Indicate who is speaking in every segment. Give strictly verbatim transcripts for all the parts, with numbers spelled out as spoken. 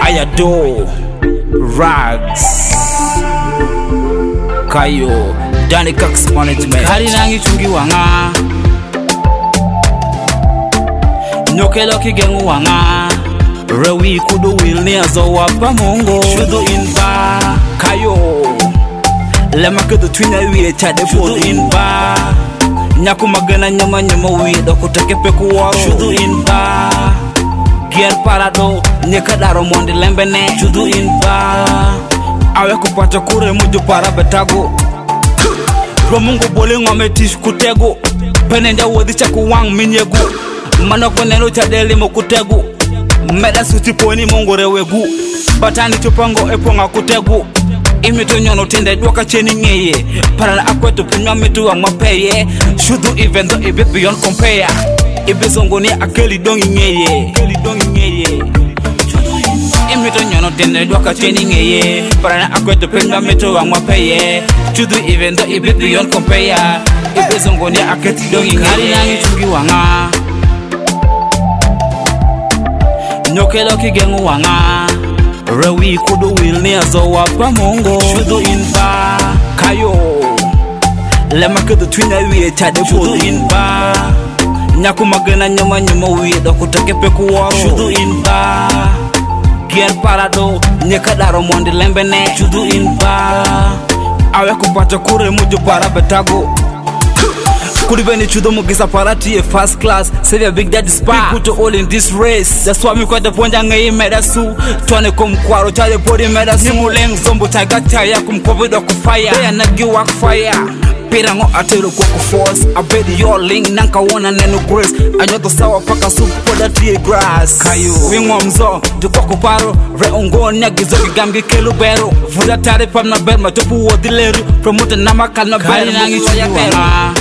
Speaker 1: Ayado Rags Kayo Danny Cox Management Kari nangi chungi wanga Nyokelo kigengu wanga Rewi kudu wilni azo wapa mongo Shudu inba Kayo Lema kudu twina wile chade Shudu inba Nyaku magana nyama nyama wido kutake peku waro Shudu inba Gier parado Nyeka daro mondi lembene Shudu inba Awe kupata kure muju para betago Romungo bole ngome tish kutego Penenda wadi chaku wang minyegu Manoko neno chadeli mo kutegu Meda suti poni mongo rewegu Batani chupango eponga kutegu Imito nyono tende duaka cheni ngeye Parala akwetu pinywa mitu wa mapeye Shudu even though ibe beyond compare Ibe zongo ni akeli dongi ngeye Akeli dongi ngeye Imito nyono tende duaka cheni ngeye Parala akwetu pinywa mitu wa mapeye Shudu even though ibe beyond compare Ibe zongo ni akeli dongi ngeye Kari nangi chungi wanga Nyokelo kigengu wanga Rewi kudu wilni azo wapa mongo Shudu inba Kayo Lema kudu twina wiye chade Shudu inba Nyaku magana nyama nyama wido kutake peku waro Shudu inba Gier parado Nyeka daro mondi lembene Shudu inba Awe kupata kure muju para betago Kulibeni chudo mugisa parati a first class Save your big daddy spa Put all in this race That's why me kwa deponja ngayi medasu Tuane kumkwaro chale podi medasu Nimuleng zombo taiga chaya kumkovido kufaya Daya nagi wak fire Pirango atero kwa kuforce Abedi your link nanka wana nenu grace Anyoto sawa paka supu poda tiye grass Kayo Wingwa mzo Dukwa kuparo Re ungo nyagi zogi gamgi kelu beru Vuda tari pam na ber Matopu wadileru Promote namakal na beru Kari nangi chuwa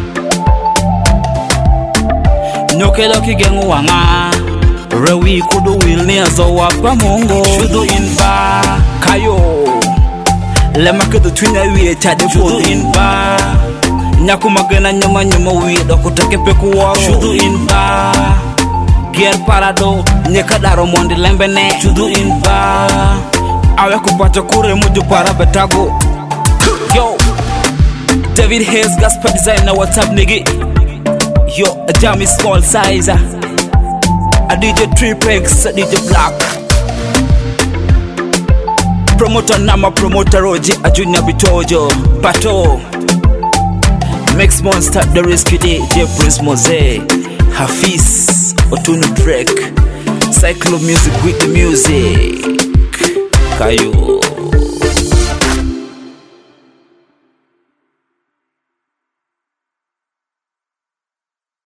Speaker 1: Nyokelo kigengu wanga Rewi kudu wilni azo wapa mongo Shudu inba Kayo Lema kudu twina wiye chade Shudu inba Nyaku magana nyama nyama wido kutake peku waro Shudu inba Gier parado Nyeka daro mondi lembene Shudu inba Awe kupata kure muju para betago Yo David Hayes Gaspar Designer what's up nigga Yo, a jammy small size A D J Tripex, a D J Black Promoter Nama, Promoter Roji, a Junior Bitojo Pato Mix Monster, The Risky D J Prince Mose Hafiz, Otunu Drake Cyclo Music with the music Kayo